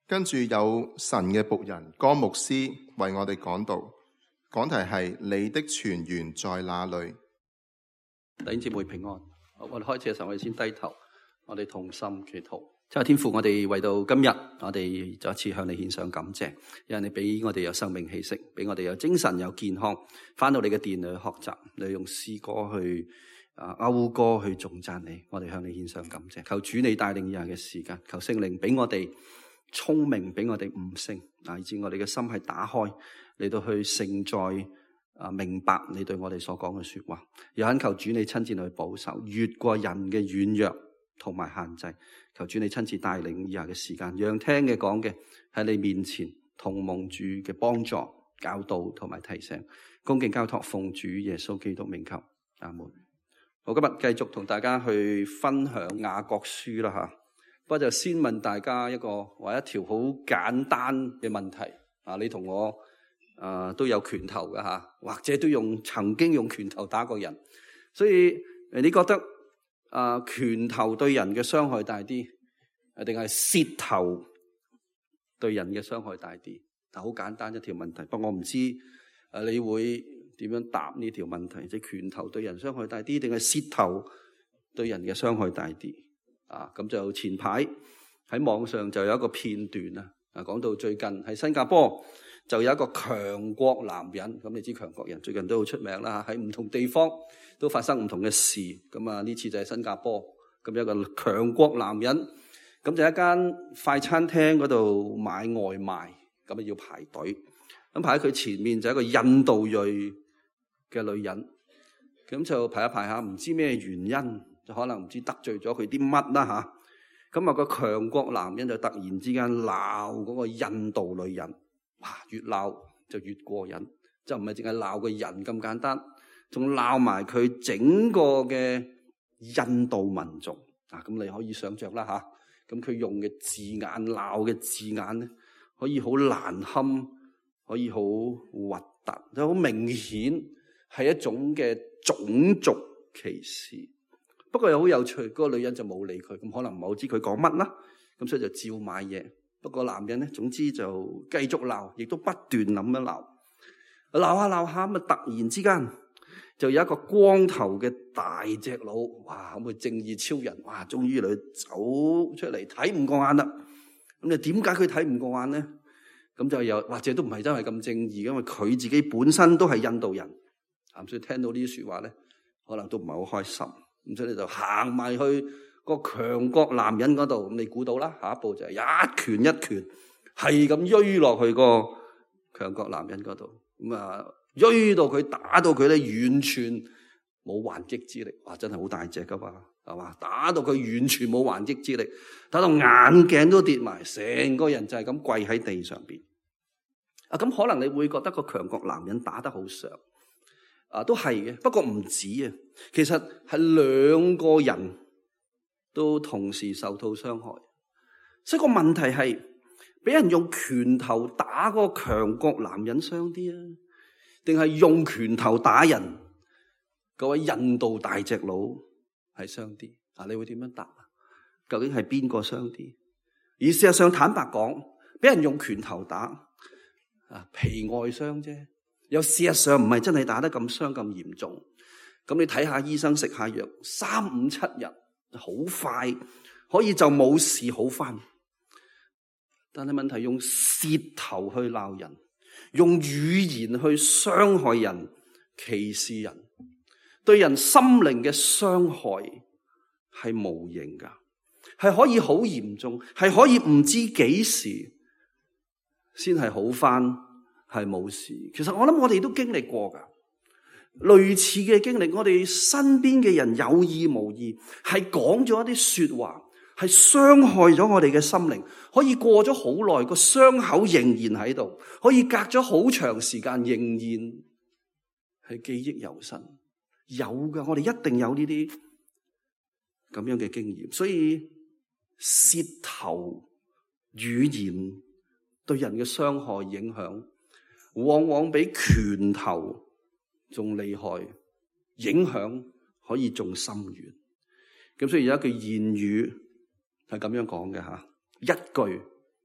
跟住有神嘅僕人江牧師為我哋講道，講題係你的泉源在哪裏？ 弟兄姊妹平安。我哋開始嘅時候，我哋先低頭，我哋同心祈禱。真係天父，我哋為到今日，我哋再一次向你獻上感謝，因為你俾我哋有生命氣息，俾我哋有精神有健康，翻到你嘅殿裏去學習，你用詩歌去謳歌去頌讚你，我哋向你獻上感謝。求主你帶領以下嘅時間，求聖靈俾我哋聰明，俾我哋悟性，乃至我哋嘅心係打開嚟到去承載明白你對我哋所講嘅說話，又懇求主你親自去保守，越過人嘅軟弱同埋限制。求主你親自帶領以下嘅時間，讓聽嘅講嘅喺你面前同蒙主嘅幫助、教導同埋提醒，恭敬交託奉主耶穌基督名求，阿門。好，今日繼續同大家去分享雅各書啦吓。不過就先問大家一條好簡單嘅問題啊，你同我都有拳頭㗎吓，或者都曾經用拳頭打過人，所以你覺得拳頭對人嘅傷害大啲，定係舌頭對人嘅傷害大啲？好簡單一條問題，不過我唔知你會點樣答呢條問題，即係拳頭對人傷害大啲，定係舌頭對人嘅傷害大啲？咁就前排喺網上就有一個片段講到最近喺新加坡就有一個強國男人，咁你知強國人最近都好出名啦，喺唔同地方都發生唔同嘅事，咁呢次就係新加坡，咁有一個強國男人，咁就一間快餐廳嗰度買外賣，咁要排隊，咁排喺佢前面就一個印度裔嘅女人，咁就排一排下，唔知咩原因，就可能唔知得罪咗佢啲乜啦吓，咁個強國男人就突然之間鬧嗰個印度女人，哇！越鬧就越過癮，就唔係淨係鬧個人咁簡單，仲鬧埋佢整個嘅印度民族咁你可以想象啦吓，咁佢用嘅字眼，鬧嘅字眼咧，可以好難堪，可以好核突，就好明顯係一種嘅種族歧視。不過又好有趣，嗰個女人就冇理佢，咁可能唔係好知佢講乜啦，咁所以就照買嘢。不過男人咧，總之就繼續鬧，亦都不斷咁樣鬧，鬧下鬧下，咁突然之間就有一個光頭嘅大隻佬，哇！咁佢正義超人，哇！終於佢走出嚟，睇唔過眼啦。咁你點解佢睇唔過眼咧？咁就又或者都唔係真係咁正義，因為佢自己本身都係印度人，所以聽到呢啲說話咧，可能都唔係好開心。咁所以你就行埋去個強國男人嗰度，咁你估到啦，下一步就係一拳一拳，係咁錐落去個強國男人嗰度，咁錐到佢，打到佢咧完全冇還擊之力，哇！真係好大隻噶嘛，係嘛？打到佢完全冇還擊之力，打到眼鏡都跌埋，成個人就係咁跪喺地上邊。咁可能你會覺得個強國男人打得好傷。都係嘅，不過唔止啊。其實係兩個人都同時受到傷害，所以個問題係俾人用拳頭打嗰個強國男人傷啲啊，定係用拳頭打人嗰位印度大隻佬係傷啲？你會點樣答？究竟係邊個傷啲？而事實上坦白講，俾人用拳頭打皮外傷啫。又事實上唔係真係打得咁傷咁嚴重，咁你睇下醫生食下藥，3、5、7日好快可以就冇事好返。但係問題用舌頭去鬧人，用語言去傷害人、歧視人，對人心靈嘅傷害係無形噶，係可以好嚴重，係可以唔知幾時先係好返。係冇事，其實我諗我哋都經歷過噶類似嘅經歷，我哋身邊嘅人有意無意係講咗一啲說話，係傷害咗我哋嘅心靈，可以過咗好耐，個傷口仍然喺度，可以隔咗好長時間，仍然係記憶猶新。有噶，我哋一定有呢啲咁樣嘅經驗，所以舌頭語言對人嘅傷害影響，往往比拳頭仲厲害，影響可以仲深遠。咁所以有一句諺語係咁樣講嘅吓，一句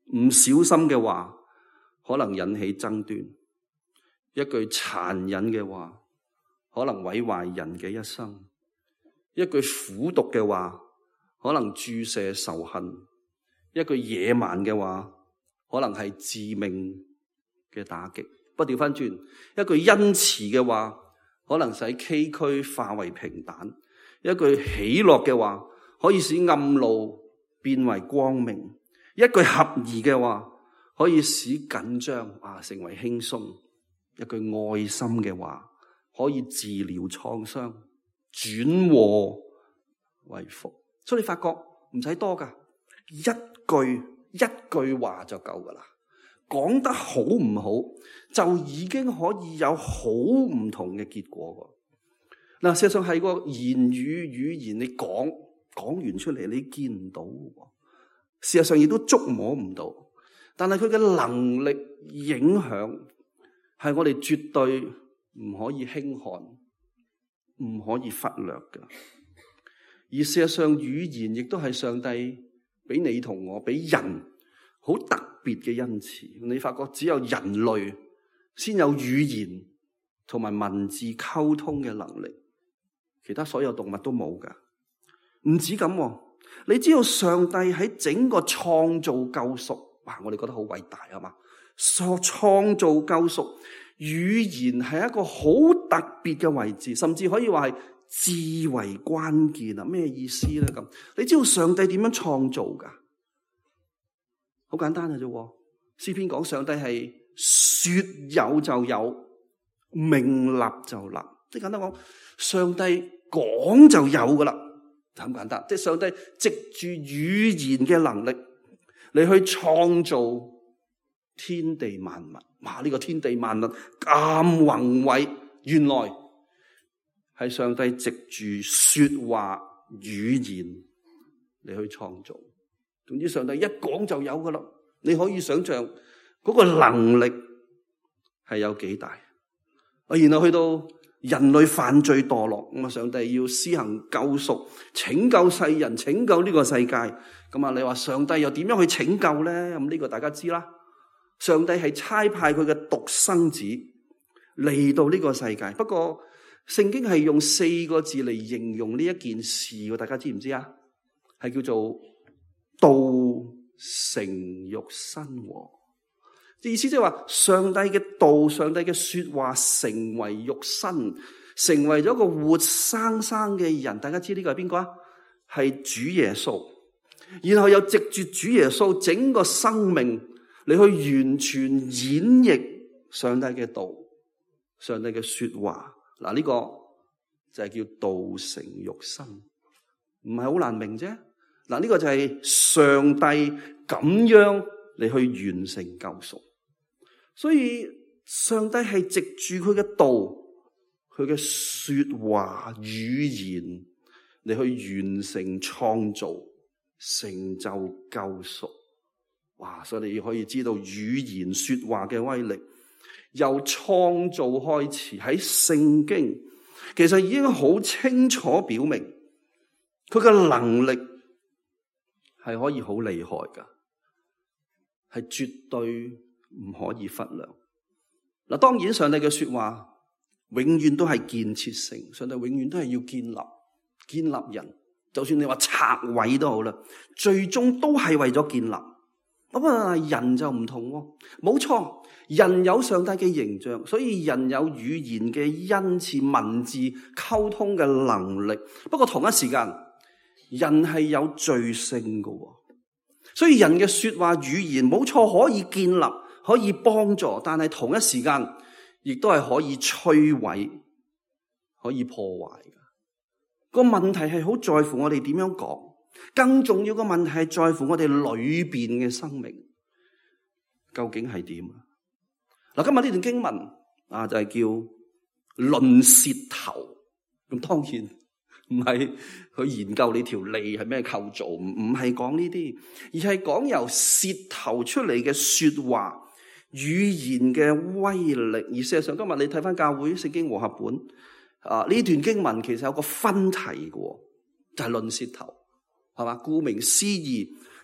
唔小心嘅話，可能引起爭端；一句殘忍嘅話，可能毀壞人嘅一生；一句苦毒嘅話，可能注射仇恨；一句野蠻嘅話，可能係致命嘅打擊。不過調翻轉，一句恩慈嘅話，可能使崎嶇化為平坦；一句喜樂嘅話，可以使暗路變為光明；一句合宜嘅話，可以使緊張成為輕鬆；一句愛心嘅話，可以治療創傷，轉禍為福。所以你發覺唔使多噶，一句話就夠噶啦。講得好唔好，就已經可以有好唔同嘅結果。嗱，事實上係個言語言，你講完出嚟，你見唔到。事實上亦都觸摸唔到，但係佢嘅能力影響係我哋絕對唔可以輕看，唔可以忽略嘅。而事實上，語言亦都係上帝俾你同我，俾人好特別嘅恩賜。你發覺只有人類先有語言同埋文字溝通嘅能力，其他所有動物都冇噶。唔止咁，你知道上帝喺整個創造救贖，我哋覺得好偉大啊嘛！創造救贖，語言係一個好特別嘅位置，甚至可以話係至為關鍵啊！咩意思咧？咁你知道上帝點樣創造噶？好簡單嘅啫。詩篇講上帝係說有就有，命立就立。即係簡單講，上帝講就有噶啦，就咁簡單。即係上帝藉住語言嘅能力嚟去創造天地萬物。呢個天地萬物咁宏偉，原來係上帝藉住說話語言嚟去創造。總之上帝一講就有噶啦，你可以想象嗰個能力係有幾大。然後去到人類犯罪墮落，咁上帝要施行救贖，拯救世人，拯救呢個世界。咁你話上帝又點樣去拯救咧？咁呢個大家知啦。上帝係差派佢嘅獨生子嚟到呢個世界。不過聖經係用4個字嚟形容呢一件事，大家知唔知啊？係叫做道成肉身。意思即係話上帝嘅道，上帝嘅說話成為肉身，成為咗個活生生嘅人。大家知呢個係邊個啊？係主耶穌。然後又藉住主耶穌整個生命嚟去完全演繹上帝嘅道，上帝嘅說話。呢個就係叫道成肉身，唔係好難明啫。呢個就係上帝咁樣嚟去完成救贖。所以上帝係藉住佢嘅道，佢嘅說話語言嚟去完成創造，成就救贖。所以你可以知道語言說話嘅威力，由創造開始，喺聖經其實已經好清楚表明佢嘅能力係可以好厲害噶，係絕對唔可以忽略。當然上帝嘅說話永遠都係建設性，上帝永遠都係要建立人。就算你話拆毀都好啦，最終都係為咗建立。咁人就唔同喎，冇錯，人有上帝嘅形象，所以人有語言嘅恩賜、文字溝通嘅能力。不過同一時間，人係有罪性嘅，所以人嘅說話語言冇錯，可以建立，可以幫助，但係同一時間亦都係可以摧毀、可以破壞嘅。個問題係好在乎我哋點樣講。更重要嘅問題係在乎我哋裏邊嘅生命究竟係點。今日呢段經文就係叫論舌頭。咁當然唔係去研究你條脷係咩構造，唔係講呢啲，而係講由舌頭出嚟嘅說話語言嘅威力。而事實上今日你睇翻教會聖經和合本呢段經文其實有個分題嘅，就係論舌頭。係嘛？顧名思義，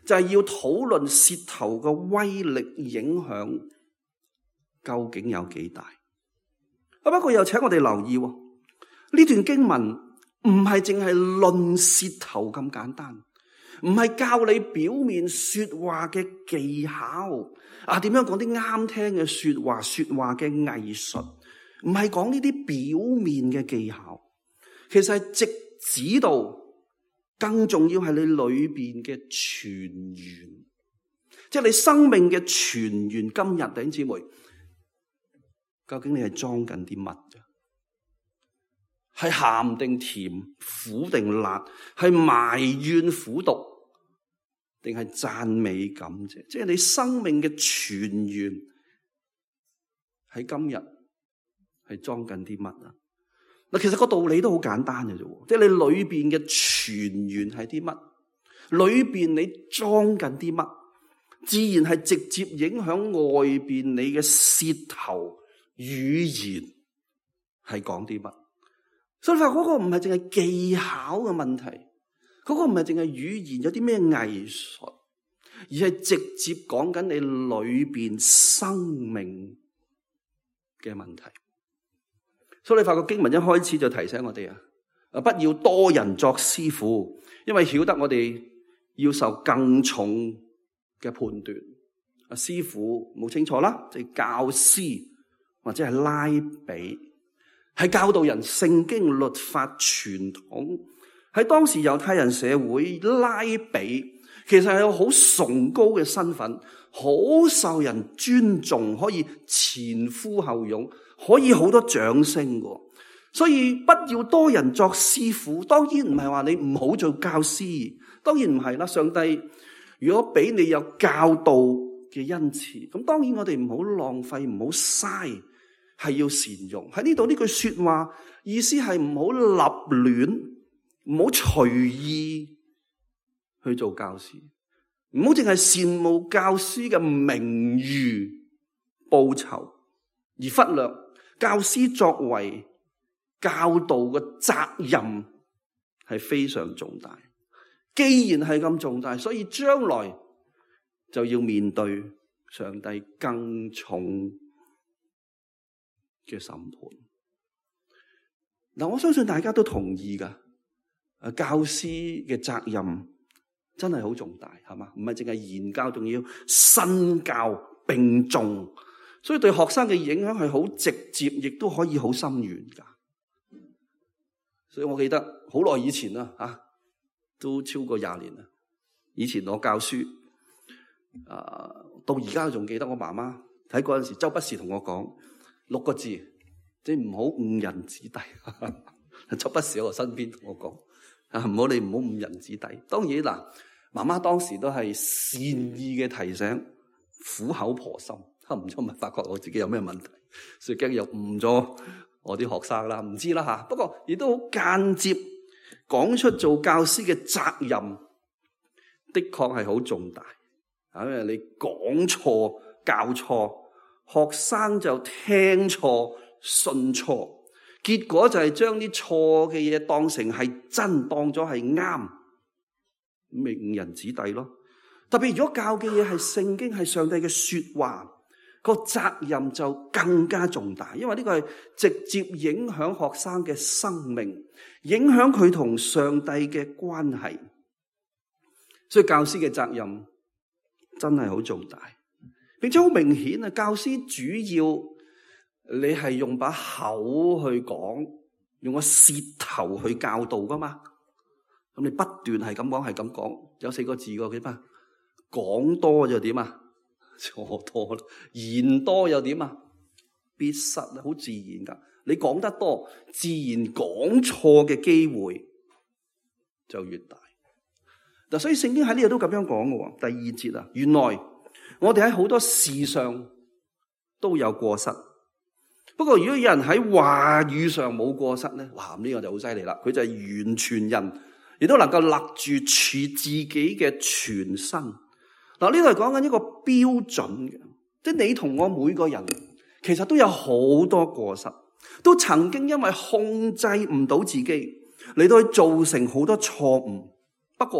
就係要討論舌頭嘅威力影響究竟有幾大。不過又請我哋留意，呢段經文唔係淨係論舌頭咁簡單，唔係教你表面說話嘅技巧點樣講啲啱聽嘅說話嘅藝術，唔係講呢啲表面嘅技巧，其實係直指到更重要係你裏邊嘅泉源，即係你生命嘅泉源。今日弟兄姊妹，究竟你係裝緊啲乜嘅？係鹹定甜，苦定辣，係埋怨苦毒，定係讚美感謝？即係你生命嘅泉源喺今日係裝緊啲乜啊？嗱，其實個道理都好簡單嘅啫，即係你裏邊嘅泉源係啲乜，裏邊你裝緊啲乜，自然係直接影響外邊你嘅舌頭語言係講啲乜。所以話嗰個唔係淨係技巧嘅問題，嗰個唔係淨係語言有啲咩藝術，而係直接講緊你裏邊生命嘅問題。所以你發覺經文一開始就提醒我哋不要多人作師傅，因為曉得我哋要受更重嘅判斷。師傅冇清楚啦，即係教師或者係拉比，係教導人聖經律法傳統。喺當時猶太人社會，拉比其實係有好崇高嘅身份，好受人尊重，可以前呼後擁，可以好多掌聲嘅。所以不要多人作師傅，當然唔係話你唔好做教師，當然唔係啦。上帝如果俾你有教導嘅恩賜，咁當然我哋唔好浪費，唔好嘥，係要善用。喺呢度呢句說話意思係唔好立亂，唔好隨意去做教師，唔好淨係羨慕教師嘅名譽報酬，而忽略教師作為教導嘅責任係非常重大。既然係咁重大，所以將來就要面對上帝更重嘅審判。嗱，我相信大家都同意噶，教師嘅責任真係好重大，係嘛？唔係淨係言教，仲要身教並重，所以對學生嘅影響係好直接，亦都可以好深遠噶。所以我記得好耐以前啦，都超過20年啦。以前我教書，到而家仲記得我媽媽喺嗰陣時周不時同我講6個字，即係唔好誤人子弟。周不時喺我身邊同我講，唔好誤人子弟。當然嗱，媽媽當時都係善意嘅提醒，苦口婆心，唔知係咪發覺我自己有咩問題，所以驚又誤咗我啲學生啦，唔知啦吓。不過亦都好間接講出做教師嘅責任，的確係好重大。因為你講錯、教錯，學生就聽錯、信錯，結果就係將啲錯嘅嘢當成係真，當咗係啱，咪誤人子弟咯。特別如果教嘅嘢係聖經，係上帝嘅說話，個責任就更加重大，因為呢個係直接影響學生嘅生命，影響佢同上帝嘅關係。所以教師嘅責任真係好重大，並且好明顯啊！教師主要你係用把口去講，用個舌頭去教導噶嘛。咁你不斷係咁講，係咁講，有4個字嘅幾嘛？講多就點啊？錯多啦，言多又點啊？必失啊，好自然噶。你講得多，自然講錯嘅機會就越大。嗱，所以聖經喺呢度都咁樣講嘅。第2節啊，原來我哋喺好多事上都有過失。不過如果有人喺話語上冇過失咧，哇，呢個就好犀利啦。佢就係完全人，亦都能夠勒住自己嘅全身。嗱，呢度係講緊一個標準嘅，即係你同我每個人其實都有好多過失，都曾經因為控制唔到自己嚟到去造成好多錯誤。不過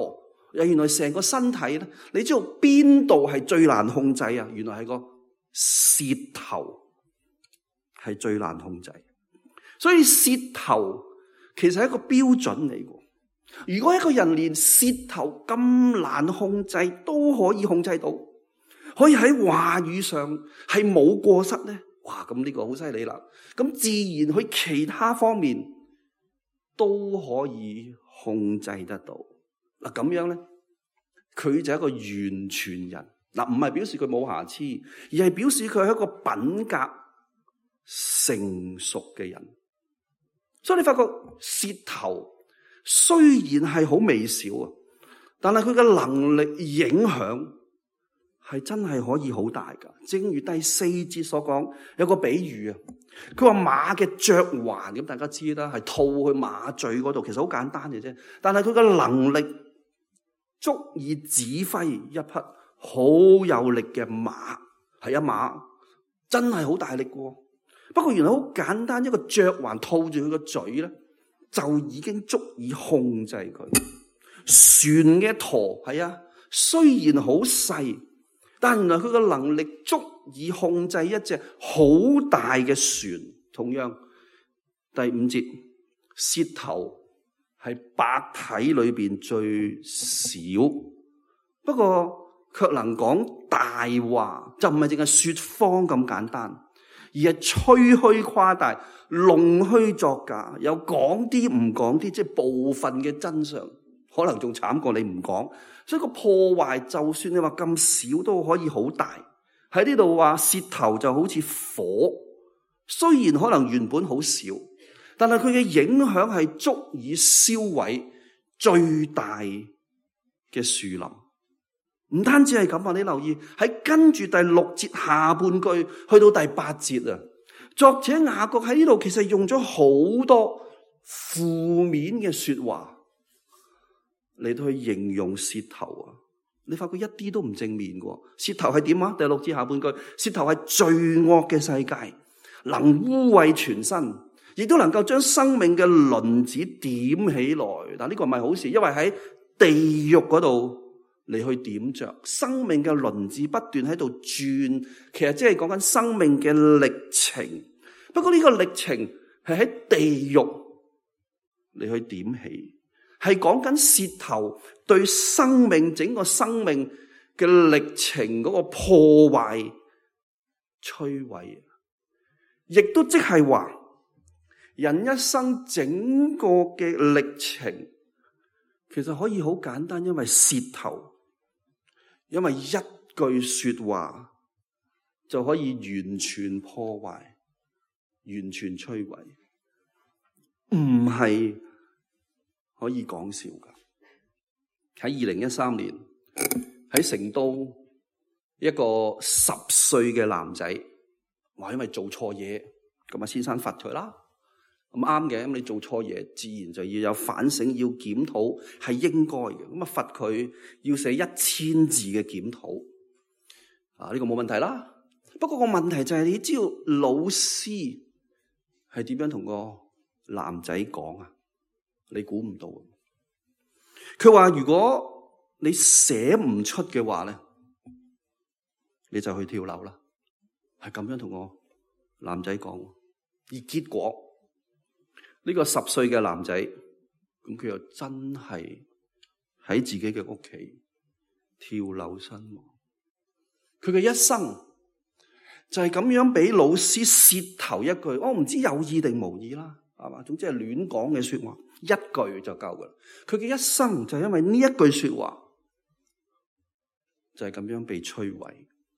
原來成個身體咧，你知道邊度係最難控制啊？原來係個舌頭係最難控制。所以舌頭其實係一個標準嚟嘅。如果一個人連舌頭咁難控制都可以控制到，可以喺話語上係冇過失咧，哇！咁呢個好犀利啦。咁自然佢其他方面都可以控制得到。嗱，咁樣咧，佢就係一個完全人。嗱，唔係表示佢冇瑕疵，而係表示佢係一個品格成熟嘅人。所以你發覺舌頭雖然係好微小啊，但係佢嘅能力影響係真係可以好大噶。正如第4節所講，有個比喻啊，佢話馬嘅嚼環，咁大家知啦，係套去馬嘴嗰度，其實好簡單嘅啫。但係佢嘅能力足以指揮一匹好有力嘅馬，係啊，馬真係好大力嘅。不過原來好簡單，一個嚼環套住佢個嘴咧，就已經足以控制佢。船嘅舵係啊，雖然好細，但原來佢嘅能力足以控制一隻好大嘅船。同樣，第5節，舌頭係百體裏邊最少，不過卻能講大話，就唔係淨係說謊咁簡單。而係吹噓誇大、弄虛作假，有講啲唔講啲，即係部分嘅真相，可能仲慘過你唔講。所以個破壞，就算你話咁少，都可以好大。喺呢度話舌頭就好似火，雖然可能原本好少，但係佢嘅影響係足以燒毀最大嘅樹林。唔單止係咁啊！你留意喺跟住第6節下半句去到第8節啊，作者雅各喺呢度其實用咗好多負面嘅說話嚟到去形容舌頭啊！你發覺一啲都唔正面嘅。舌頭係點啊？第6節下半句，舌頭係罪惡嘅世界，能污穢全身，亦都能夠將生命嘅輪子點起來。但呢個唔係好事，因為喺地獄嗰度你去點着生命嘅輪子不斷喺度轉，其實即係講緊生命嘅歷程。不過呢個歷程係喺地獄你去點起，係講緊舌頭對生命整個生命嘅歷程嗰個破壞摧毀，亦都即係話人一生整個嘅歷程其實可以好簡單，因為舌頭，因為一句說話就可以完全破壞、完全摧毀，唔係可以講笑噶。喺2013年喺成都，一個10歲嘅男仔話因為做錯嘢，咁啊先生罰佢啦。咁啱嘅，咁你做錯嘢，自然就要有反省，要檢討，係應該嘅。咁啊罰佢要寫1000字嘅檢討，呢個冇問題啦。不過個問題就係你知道老師係點樣同個男仔講啊？你估唔到。佢話如果你寫唔出嘅話咧，你就去跳樓啦。係咁樣同個男仔講，而結果呢個10歲嘅男仔，咁佢又真係喺自己嘅屋企跳樓身亡。佢嘅一生就係咁樣俾老師舌頭一句，我唔知有意定無意啦，係嘛？總之係亂講嘅說話，一句就夠噶啦。佢嘅一生就係因為呢一句說話，就係咁樣被摧毀。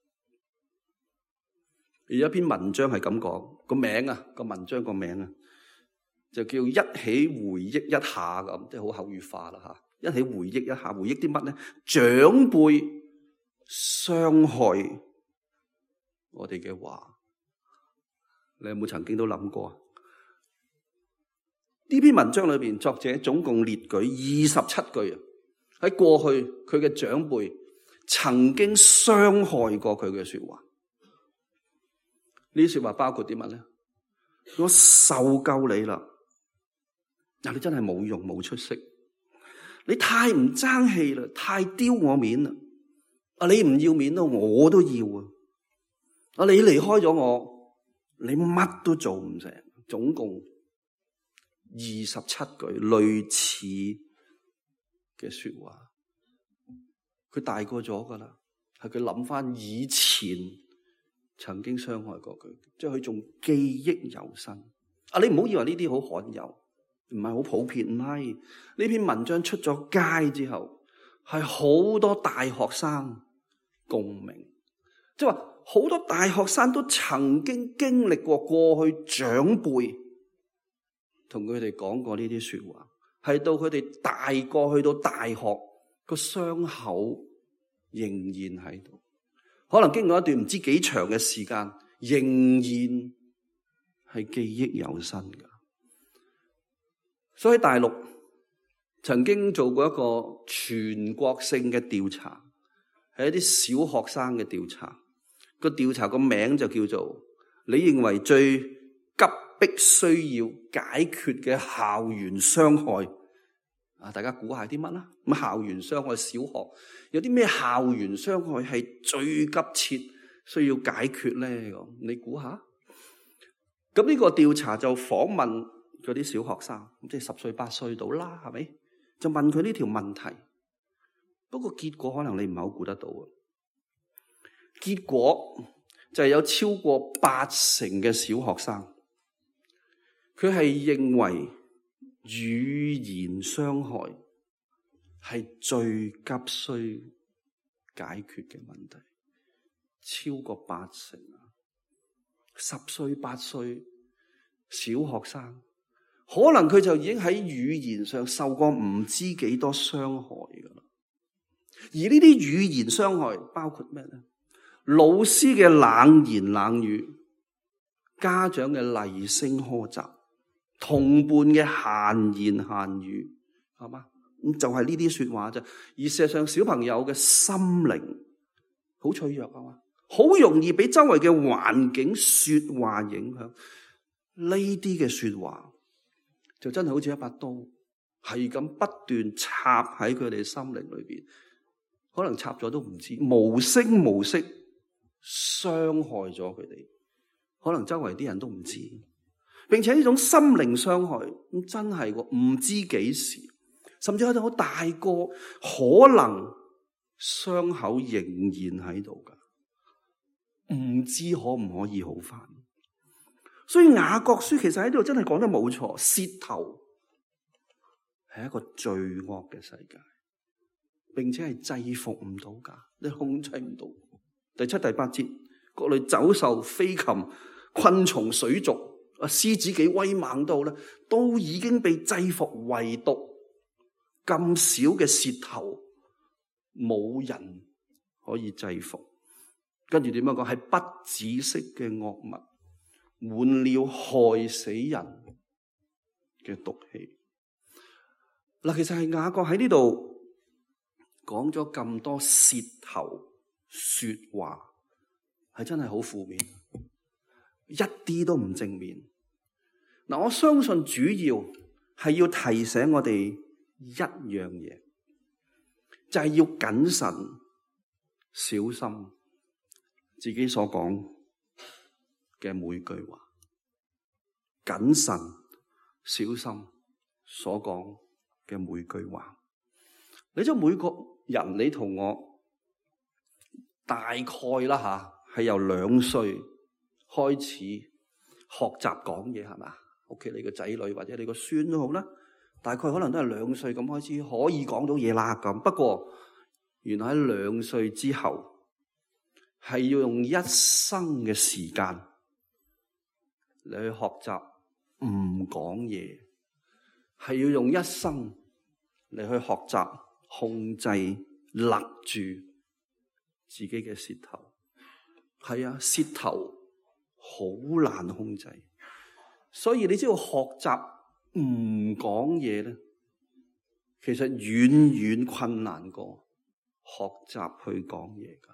而有一篇文章係咁講，個文章個名啊，就叫一起回憶一下咁，即係好口語化啦吓。一起回憶一下，回憶啲乜咧？長輩傷害我哋嘅話，你有冇曾經都諗過啊？呢篇文章裏邊，作者總共列舉27句啊，喺過去佢嘅長輩曾經傷害過佢嘅說話。呢啲說話包括啲乜咧？我受夠你啦！嗱，你真係冇用冇出息， 你太唔爭氣啦，太丟我面啦。你唔要面咯，我都要啊。你離開咗我，你乜都做唔成。總共27句類似嘅說話。佢大個咗噶啦，係佢諗翻以前曾經傷害過佢，即係佢仲記憶猶新。你唔好以為呢啲好罕有，唔係好普遍。唔係，呢篇文章出咗街之後，係好多大學生共鳴，即係話好多大學生都曾經經歷過過去長輩同佢哋講過呢啲說話，係到佢哋大個去到大學，個傷口仍然喺度，可能經過一段唔知幾長嘅時間，仍然係記憶猶新㗎。所以大陸曾經做過一個全國性嘅調查，係一啲小學生嘅調查。個調查個名就叫做你認為最急迫需要解決嘅校園傷害。大家估下啲乜啦？咁校園傷害，小學有啲咩校園傷害係最急切需要解決咧？你估下？咁呢個調查就訪問嗰啲小學生，即係10歲8歲到啦，係咪？就問佢呢條問題。不過結果可能你唔係好估得到啊。結果就係有超過80%嘅小學生，佢係認為語言傷害係最急需解決嘅問題，超過80%啊！10歲8歲小學生，可能佢就已經喺語言上受過唔知幾多傷害噶啦。而呢啲語言傷害包括咩咧？老師嘅冷言冷語，家長嘅厲聲苛責，同伴嘅閒言閒語，係嘛？咁就係呢啲說話啫。而事實上，小朋友嘅心靈好脆弱啊嘛，好容易俾周圍嘅環境說話影響。呢啲嘅說話就真係好似一把刀，係咁不斷插喺佢哋心靈裏邊，可能插咗都唔知，無聲無息傷害咗佢哋，可能周圍啲人都唔知。並且呢種心靈傷害咁真係唔知幾時，甚至去到好大個，可能傷口仍然喺度噶，唔知可唔可以好返。所以雅各書其實喺度真係講得冇錯，舌頭係一個罪惡嘅世界，並且係制服唔到噶，你控制唔到。第7、第8節，各類走獸、飛禽、昆蟲、水族，獅子幾威猛到咧，都已經被制服，唯獨咁少嘅舌頭，冇人可以制服。跟住點樣講？係不止息嘅惡物，滿了害死人嘅毒氣。嗱，其實係雅各喺呢度講咗咁多舌頭說話，係真係好負面，一啲都唔正面。嗱，我相信主要係要提醒我哋一樣嘢，就係要謹慎小心自己所講嘅每句話，謹慎小心所講嘅每句話。你知每個人，你同我大概啦係由2歲開始學習講嘢，係嘛？屋企你個仔女或者你個孫都好啦，大概可能都係2歲咁開始可以講到嘢啦咁。不過原來喺2歲之後，係要用一生嘅時間你去學習唔講嘢，係要用一生嚟去學習控制勒住自己嘅舌頭。係啊，舌頭好難控制，所以你知道學習唔講嘢咧，其實遠遠困難過學習去講嘢噶，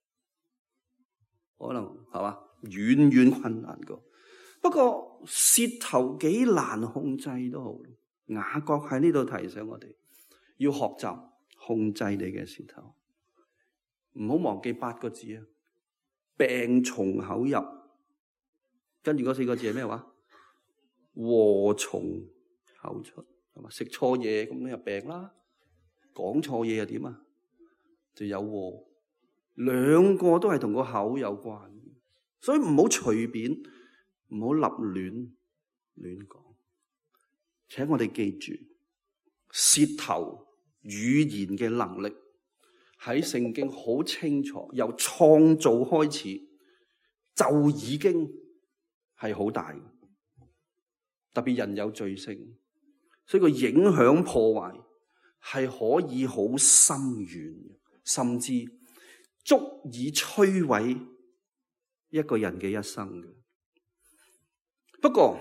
可能係嘛？遠遠困難過。不過舌頭幾難控制都好，雅各喺呢度提醒我哋， 要學習控制你嘅舌頭。唔好忘記8個字啊！病從口入，跟住嗰4個字係咩話？禍從口出，係嘛？食錯嘢咁你就病啦，講錯嘢又點啊？就有禍。兩個都係同個口有關，所以唔好隨便，唔好立亂講。請我哋記住，舌頭語言嘅能力喺聖經好清楚，由創造開始就已經係好大嘅。特別人有罪性，所以個影響破壞係可以好深遠，甚至足以摧毀一個人嘅一生嘅。不過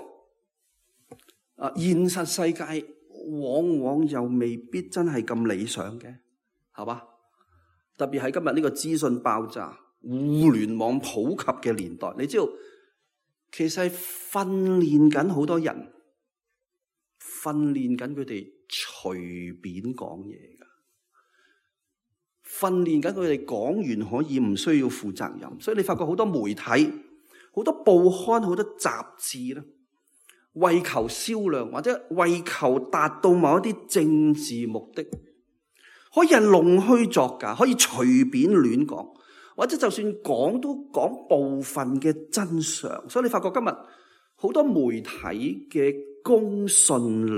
現實世界往往又未必真係咁理想嘅，係嘛？特別喺今日呢個資訊爆炸、互聯網普及嘅年代，你知道其實係訓練緊好多人，訓練緊佢哋隨便講嘢噶，訓練緊佢哋講完可以唔需要負責任。所以你發覺好多媒體、好多報刊、好多雜誌咧，為求銷量或者為求達到某一啲政治目的，可以係弄虛作假，可以隨便亂講，或者就算講都講部分嘅真相。所以你發覺今日好多媒體嘅公信力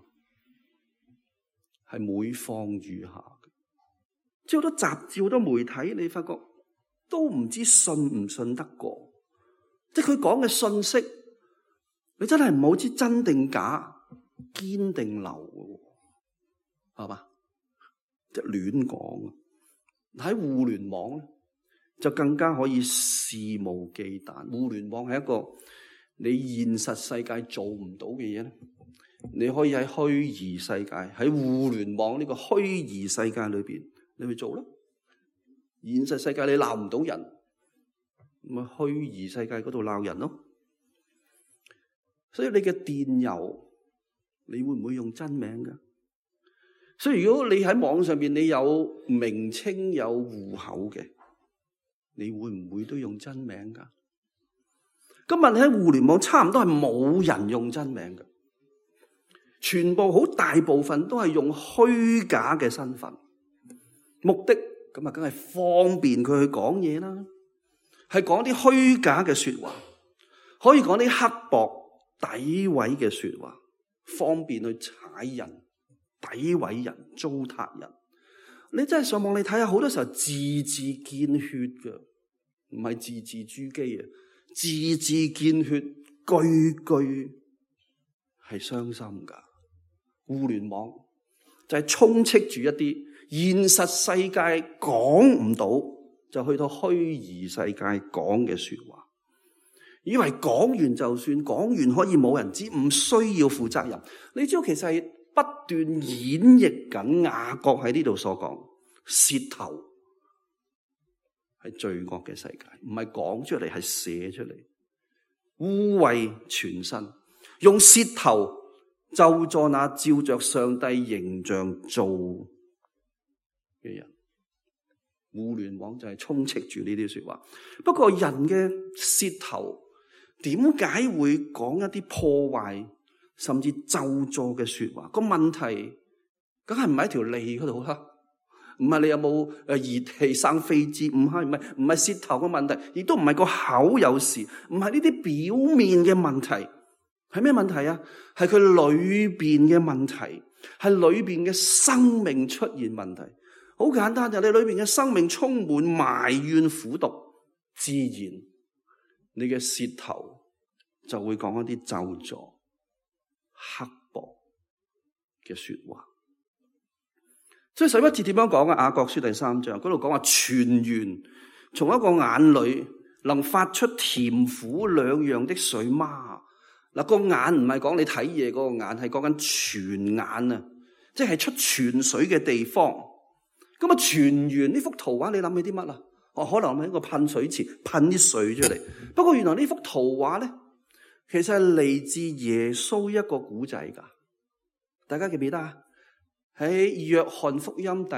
係每況愈下嘅，即係好多雜誌、好多媒體，你發覺都唔知信唔信得過。即係佢講嘅信息，你真係唔好知真定假、堅定流嘅，係嘛？即係亂講。喺互聯網咧，就更加可以肆無忌憚。互聯網係一個你現實世界做唔到嘅嘢咧，你可以喺虛擬世界、喺互聯網呢個虛擬世界裏邊，你去做咯。現實世界你鬧唔到人，咪虛擬世界嗰度鬧人咯。所以你嘅電郵，你會唔會用真名噶？所以如果你喺網上邊你有名稱有戶口嘅，你會唔會都用真名噶？今日你喺互聯網差唔多係冇人用真名嘅，全部好大部分都係用虛假嘅身份，目的咁啊，梗係方便佢去講嘢啦，係講啲虛假嘅說話，可以講啲刻薄詆毀嘅說話，方便去踩人、詆毀人、糟蹋人。你真係上網你睇下，好多時候字字見血嘅，唔係字字珠璣啊，字字見血，句句係傷心噶。互聯網就係充斥住一啲現實世界講唔到，就去到虛擬世界講嘅說話，以為講完就算，講完可以冇人知，唔需要負責任。你知道其實係不斷演繹緊雅各喺呢度所講，舌頭係罪惡嘅世界，唔係講出嚟，係寫出嚟，污穢全身，用舌頭咒詛那照着上帝形象做嘅人。互聯網就係充斥住呢啲說話。不過人嘅舌頭點解會講一啲破壞甚至咒詛嘅說話？個問題梗係唔係喺條脷嗰度啦，唔係你有冇熱氣生飛滋，唔係舌頭嘅問題，亦都唔係個口有事，唔係呢啲表面嘅問題。係咩問題啊？係佢裏邊嘅問題，係裏邊嘅生命出現問題。好簡單，就你裏邊嘅生命充滿埋怨苦毒，自然你嘅舌頭就會講一啲咒詛、刻薄嘅說話。所以11節點樣講啊？雅各書第3章嗰度講話，泉源從一個眼裏能發出甜苦兩樣的水嗎？嗱，個眼唔係講你睇嘢嗰個眼，係講緊泉眼啊，即係出泉水嘅地方。咁啊，泉源呢幅圖畫你諗起啲乜啊？可能係一個噴水池噴啲水出嚟。不過原來呢幅圖畫咧，其實係嚟自耶穌一個古仔噶。大家記唔記得啊？ 喺約翰福音第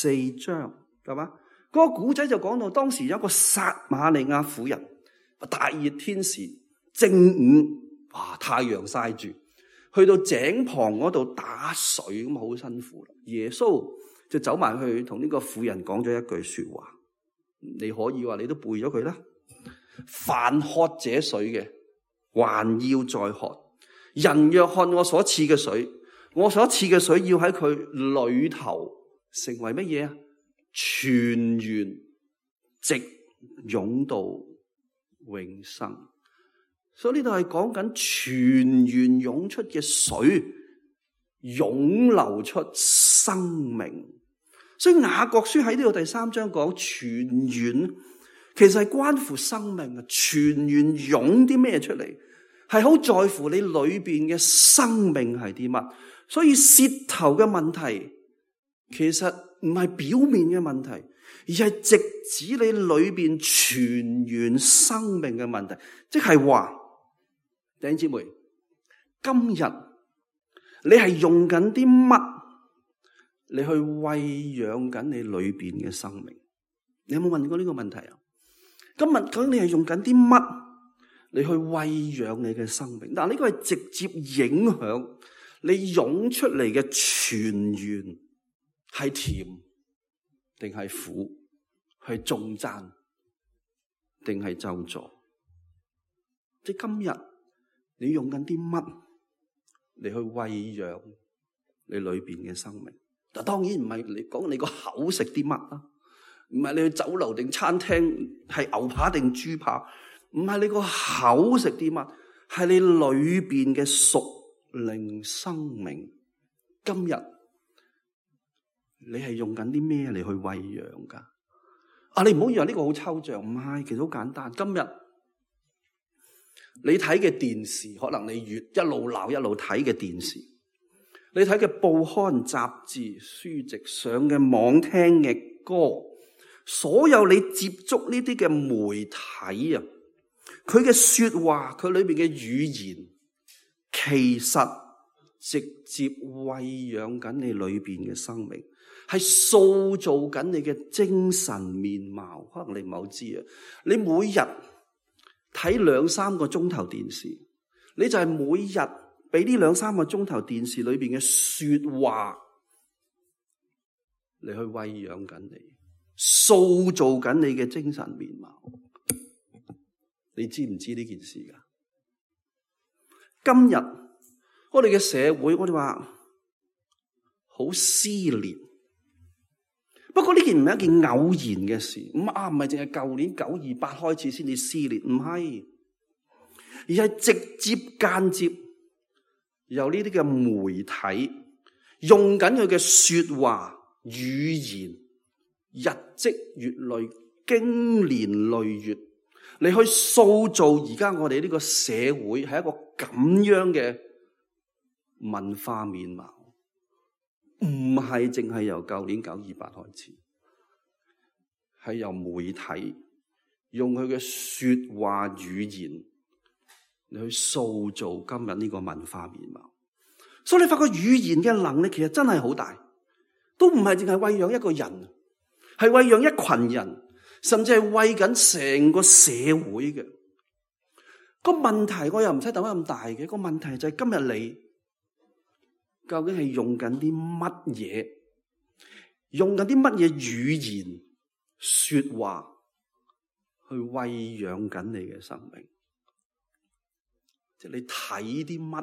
4章，係嘛？嗰個古仔就講到當時有一個撒瑪利亞婦人，大熱天時，正午，哇，太陽曬住，去到井旁嗰度打水，咁好辛苦。耶穌就走埋去同呢個婦人講咗一句說話，你可以話你都背咗佢啦。凡喝這水嘅，還要再喝。人若喝我所賜嘅水，我所賜嘅水要喺佢裏頭成為乜嘢啊？泉源直湧到永生。所以呢度係講緊泉源湧出嘅水，湧流出生命。所以雅各書喺呢度第3章講泉源，其實係關乎生命嘅。泉源湧啲咩出嚟，係好在乎你裏邊嘅生命係啲乜。所以舌頭嘅問題，其實唔係表面嘅問題，而係直指你裏邊泉源生命嘅問題。即係話，弟兄姊妹，今日你係用緊啲乜你去餵養緊你裏邊嘅生命？你有冇問過呢個問題啊？今日究竟你係用緊啲乜你去餵養你嘅生命？但係呢個係直接影響你湧出嚟嘅泉源係甜定係苦，係頌讚定係咒詛？即係今日你用緊啲乜嚟去餵養你裏邊嘅生命？但當然唔係你講你個口食啲乜啦，唔係你去酒樓定餐廳係牛扒定豬扒，唔係你個口食啲乜，係你裏邊嘅屬靈生命。今日你係用緊啲咩嚟去餵養噶？你唔好以為呢個好抽象，唔係，其實好簡單。今日你睇嘅電視，可能你一路鬧一路睇嘅電視，你睇嘅報刊雜誌、書籍上嘅網聽嘅歌，所有你接觸呢啲嘅媒體啊，佢嘅說話，佢裏邊嘅語言，其實直接餵養緊你裏邊嘅生命，係塑造緊你嘅精神面貌。可能你唔係好知啊，你每日睇2-3個鐘頭電視，你就係每日俾呢2-3個鐘頭電視裏邊嘅說話嚟去餵養緊你，塑造緊你嘅精神面貌。你知唔知呢件事噶？今日我哋嘅社會，我哋話好撕裂。不過呢件唔係一件偶然嘅事，唔係淨係舊年928開始先至撕裂，唔係，而係直接間接由呢啲嘅媒體用緊佢嘅說話語言，日積月累，經年累月，你去塑造而家我哋呢個社會係一個咁樣嘅文化面貌。唔係淨係由舊年928開始，係由媒體用佢嘅說話語言嚟去塑造今日呢個文化面貌。所以你發覺語言嘅能力其實真係好大，都唔係淨係餵養一個人，係餵養一群人，甚至係餵緊成個社會嘅。個問題我又唔使等得咁大嘅，個問題就係今日你究竟係用緊啲乜嘢？用緊啲乜嘢語言說話去餵養緊你嘅生命？即係你睇啲乜，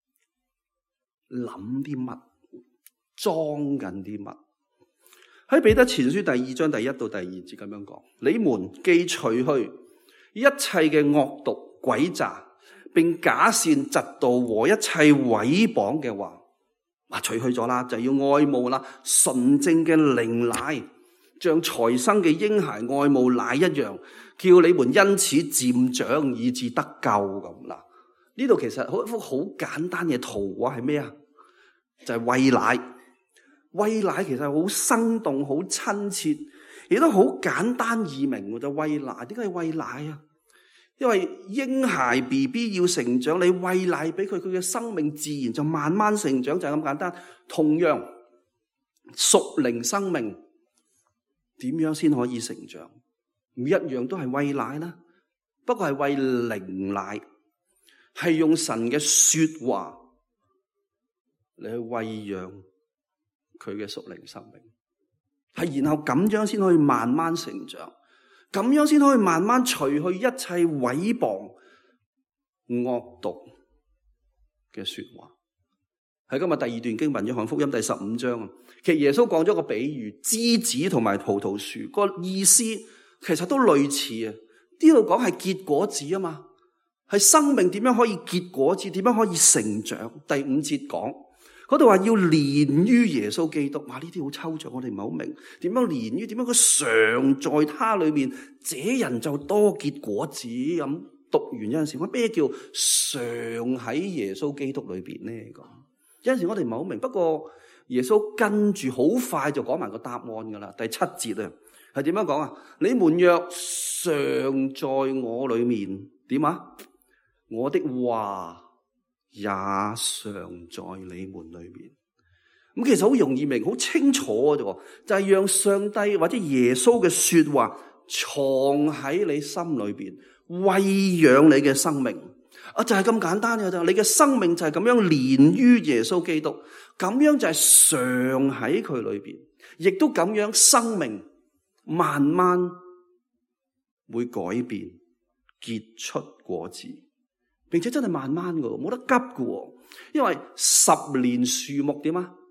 諗啲乜，裝緊啲乜？喺彼得前書第2章第1到第2節咁樣講：你們既除去一切嘅惡毒、詭詐，並假善、嫉妒和一切毀謗嘅話。除去咗啦，就要愛慕啦純正嘅靈奶，像才生嘅嬰孩愛慕奶一樣，叫你們因此漸長，以致得救咁啦。呢度其實一幅好簡單嘅圖畫係咩啊？就係餵奶。餵奶其實好生動、好親切，亦都好簡單易明。就餵奶，點解要餵奶啊？因為嬰孩 BB 要成長，你餵奶俾佢，佢嘅生命自然就慢慢成長，就係咁簡單。同樣， 屬靈生命點樣先可以成長？唔一樣都係餵奶啦，不過係餵靈奶，係用神嘅說話嚟去餵養佢嘅屬靈生命，係然後咁樣先可以慢慢成長，咁樣先可以慢慢除去一切毀謗惡毒嘅說話。喺今日第二段經文，約翰福音第15章，其實耶穌講咗個比喻，枝子同埋葡萄樹，個意思其實都類似啊。呢度講係結果子啊嘛，係生命點樣可以結果子，點樣可以成長。第5節講嗰度話要連於耶穌基督，哇！呢啲好抽象，我哋唔係好明點樣連於，點樣佢常在他裏面，這人就多結果子。咁讀完有陣時，咩叫常喺耶穌基督裏邊呢？有陣時我哋唔係好明，不過耶穌跟住好快就講埋個答案噶啦。第7節啊，係點樣講啊？你們若常在我裏面，點啊？我的話也常在你們裏面。咁其實好容易明，好清楚嘅啫，就係讓上帝或者耶穌嘅說話藏喺你心裏邊，餵養你嘅生命。就係咁簡單嘅啫，你嘅生命就係咁樣連於耶穌基督，咁樣就係常喺佢裏邊，亦都咁樣生命慢慢會改變，結出果子，並且真係慢慢嘅，冇得急嘅。因為10年樹木點啊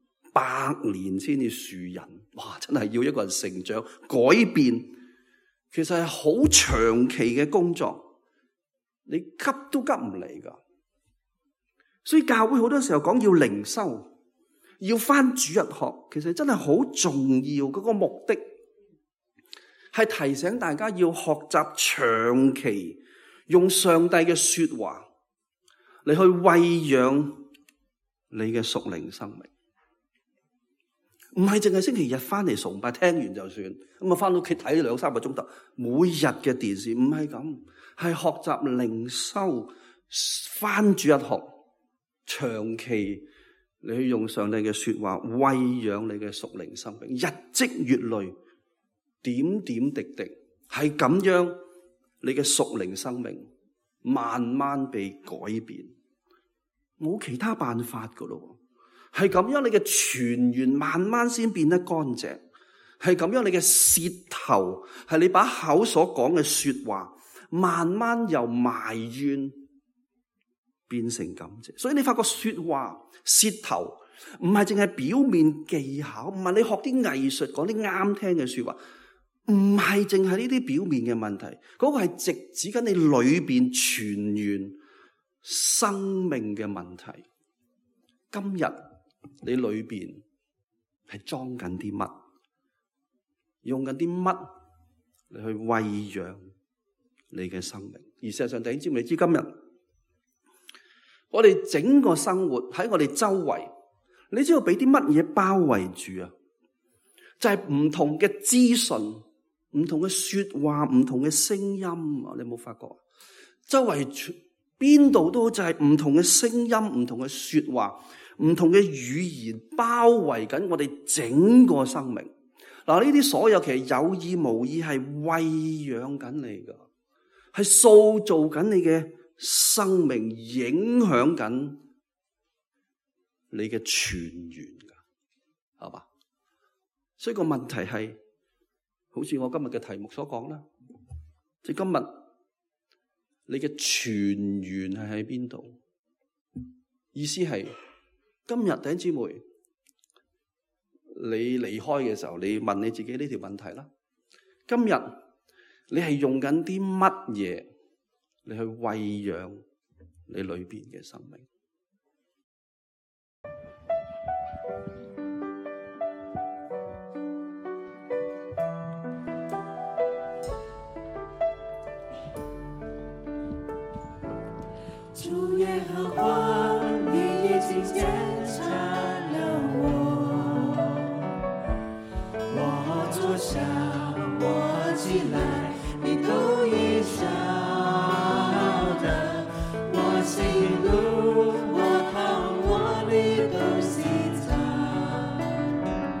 ，100年先至樹人，哇！真係要一個人成長改變，其實係好長期嘅工作。你急都急唔嚟噶，所以教會好多時候講要靈修，要返主日學，其實真係好重要。嗰個目的係提醒大家要學習長期用上帝嘅說話嚟去餵養你嘅屬靈生命，唔係淨係星期日返嚟崇拜聽完就算，咁啊返到屋企睇2-3個鐘頭，每日嘅電視，唔係咁。係學習靈修，返主日學，長期你去用上帝嘅說話餵養你嘅屬靈生命，日積月累，點點滴滴，係咁樣你嘅屬靈生命慢慢被改變，冇其他辦法噶咯。係咁樣你嘅泉源慢慢先變得乾淨，係咁樣你嘅舌頭，係你把口所講嘅說話，慢慢由埋怨變成感謝。所以你發覺說話舌頭唔係淨係表面技巧，唔係你學啲藝術講啲啱聽嘅說話，唔係淨係呢啲表面嘅問題，嗰個係直指緊你裏邊泉源生命嘅問題。今日你裏邊係裝緊啲乜，用緊啲乜嚟去餵養你嘅生命？而事實上，弟兄姊妹，你知今日我哋整個生活喺我哋周圍，你知道俾啲乜嘢包圍住啊？就係唔同嘅資訊、唔同嘅說話、唔同嘅聲音啊！你有冇發覺？周圍邊度都就係唔同嘅聲音、唔同嘅說話、唔同嘅語言包圍緊我哋整個生命。嗱，呢啲所有其實有意無意係餵養緊你噶。係塑造緊你嘅生命，影響緊你嘅泉源噶，係嘛？所以個問題係，好似我今日嘅題目所講啦，即係今日你嘅泉源係喺邊度？意思係今日弟兄姊妹，你離開嘅時候，你問你自己呢條問題啦。今日你係用緊啲乜嘢嚟去餵養你裏邊嘅生命？ 主耶和華，你已經檢查了我坐下，我起來，你都已曉得，我行路，我躺，我你都細察。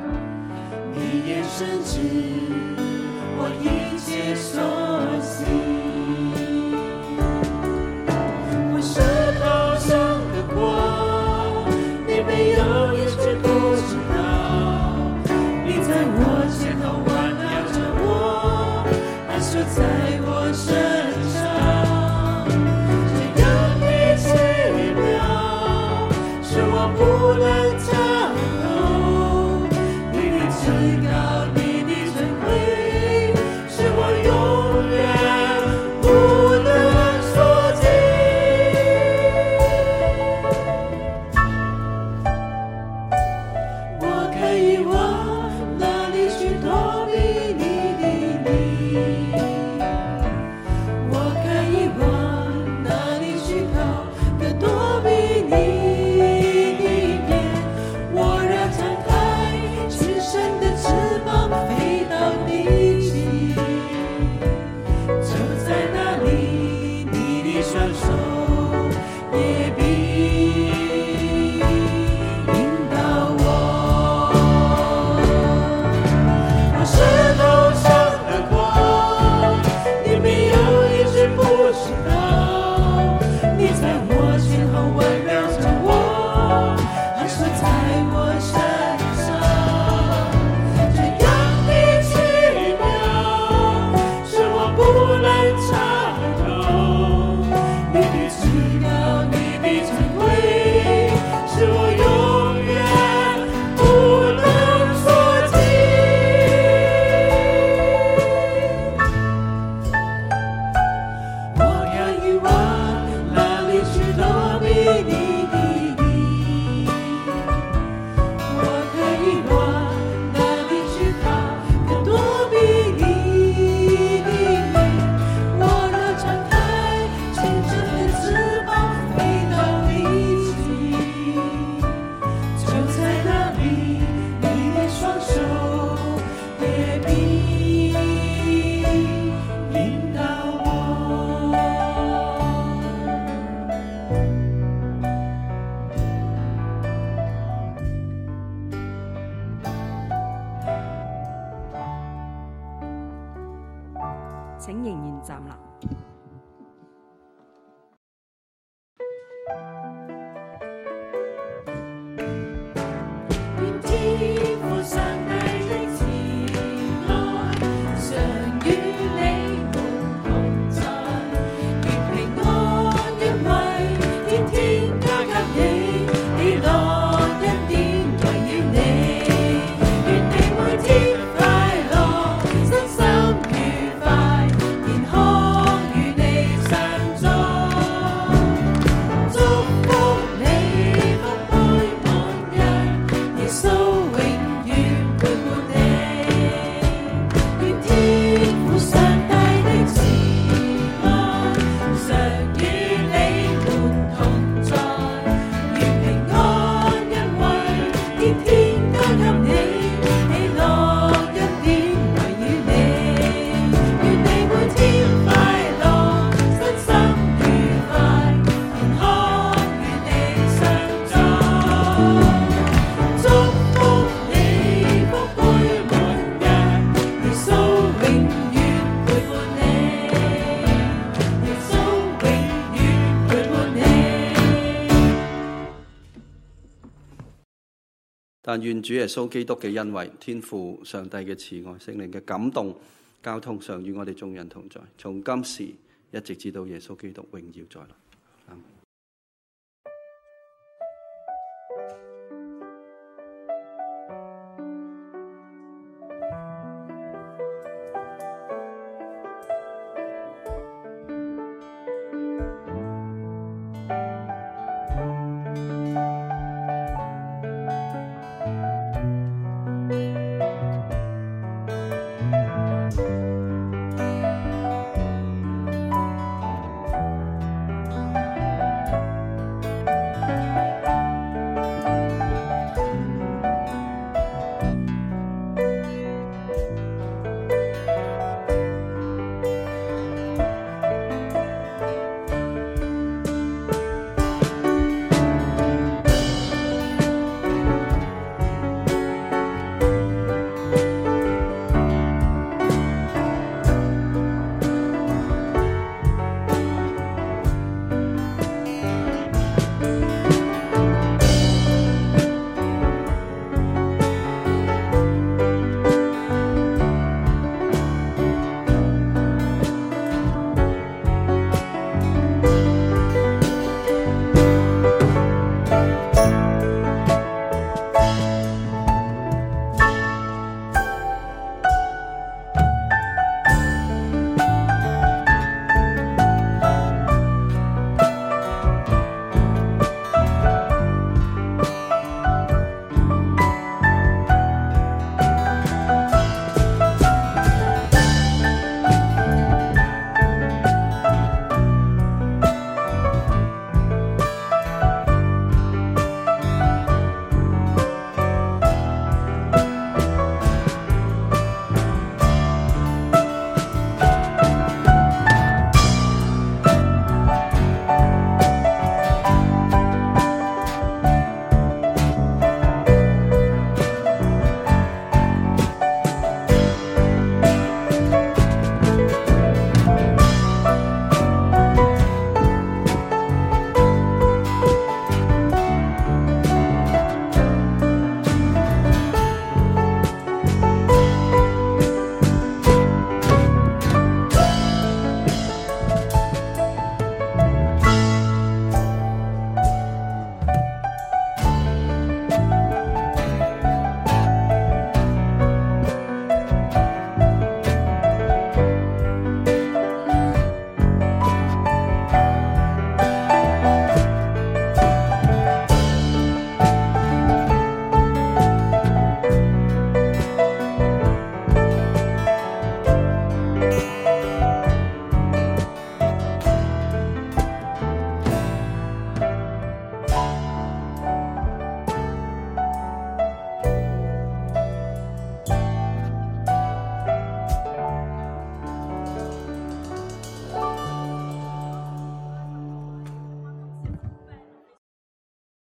但願主耶穌基督嘅恩惠、天父上帝嘅慈愛、聖靈嘅感動、交通常與我哋眾人同在，從今時一直至到耶穌基督榮耀在來。